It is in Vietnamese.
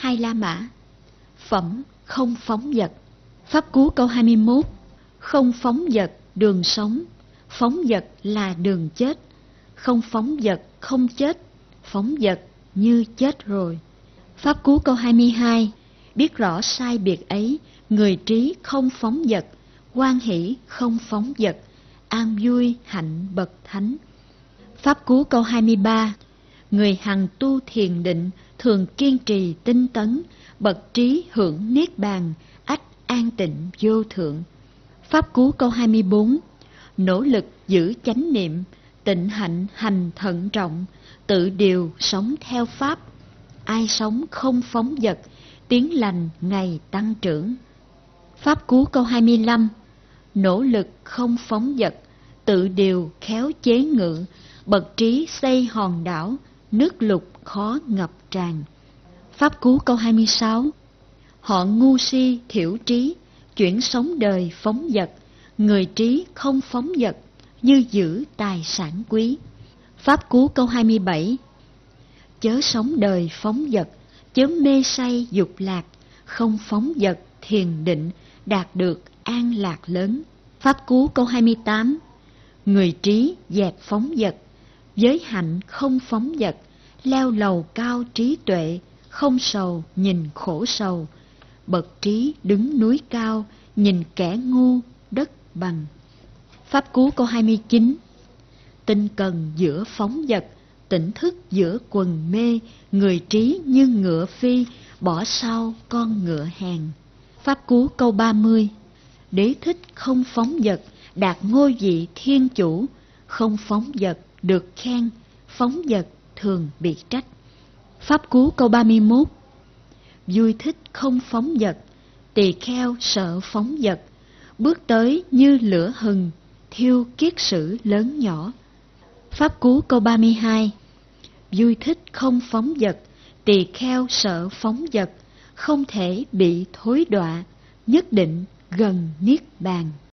Hai La Mã. Phẩm không phóng dật. Pháp Cú câu 21. Không phóng dật đường sống, phóng dật là đường chết. Không phóng dật không chết, phóng dật như chết rồi. Pháp Cú câu 22. Biết rõ sai biệt ấy, người trí không phóng dật, hoan hỷ không phóng dật, an vui hạnh bậc thánh. Pháp Cú câu 23. Người hằng tu thiền định, thường kiên trì tinh tấn, bậc trí hưởng niết bàn, ách an tịnh vô thượng. Pháp Cú câu 24. Nỗ lực giữ chánh niệm, tịnh hạnh hành thận trọng, tự điều sống theo pháp. Ai sống không phóng dật, tiếng lành ngày tăng trưởng. Pháp Cú câu 25. Nỗ lực không phóng dật, tự điều khéo chế ngự, bậc trí xây hòn đảo, nước lục khó ngập tràn. Pháp Cú câu 26. Họ ngu si thiểu trí, chuyển sống đời phóng dật, người trí không phóng dật, như giữ tài sản quý. Pháp Cú câu 27. Chớ sống đời phóng dật, chớ mê say dục lạc, không phóng dật thiền định, đạt được an lạc lớn. Pháp Cú câu 28. Người trí dẹp phóng dật, giới hạnh không phóng dật, leo lầu cao trí tuệ, không sầu nhìn khổ sầu, bậc trí đứng núi cao, nhìn kẻ ngu đất bằng. Pháp Cú câu 29. Tinh cần giữa phóng dật, tỉnh thức giữa quần mê, người trí như ngựa phi, bỏ sau con ngựa hèn. Pháp Cú câu 30. Đế thích không phóng dật, đạt ngôi vị thiên chủ, không phóng dật được khen, phóng dật thường bị trách. Pháp Cú câu 31. Vui thích không phóng dật, tỳ kheo sợ phóng dật, bước tới như lửa hừng, thiêu kiết sử lớn nhỏ. Pháp Cú câu 32. Vui thích không phóng dật, tỳ kheo sợ phóng dật, không thể bị thối đọa, nhất định gần niết bàn.